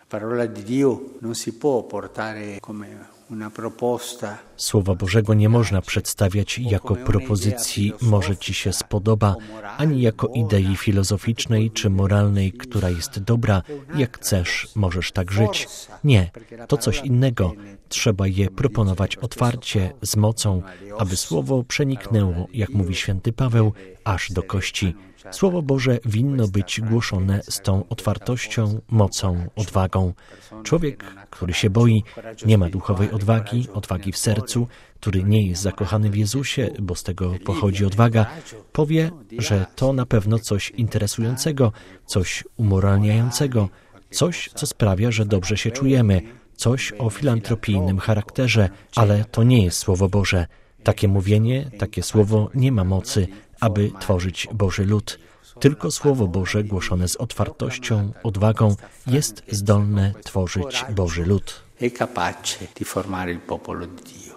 Słowa Bożego nie można przedstawiać jako propozycji „może ci się spodoba”, ani jako idei filozoficznej czy moralnej, która jest dobra, jak chcesz, możesz tak żyć. Nie, to coś innego. Trzeba je proponować otwarcie, z mocą, aby Słowo przeniknęło, jak mówi święty Paweł, aż do kości. Słowo Boże winno być głoszone z tą otwartością, mocą, odwagą. Człowiek, który się boi, nie ma duchowej odwagi w sercu, który nie jest zakochany w Jezusie, bo z tego pochodzi odwaga, powie, że to na pewno coś interesującego, coś umoralniającego, coś, co sprawia, że dobrze się czujemy, coś o filantropijnym charakterze, ale to nie jest Słowo Boże. Takie mówienie, takie słowo nie ma mocy, aby tworzyć Boży lud. Tylko Słowo Boże głoszone z otwartością, odwagą jest zdolne tworzyć Boży lud. È capace di formare il popolo di Dio.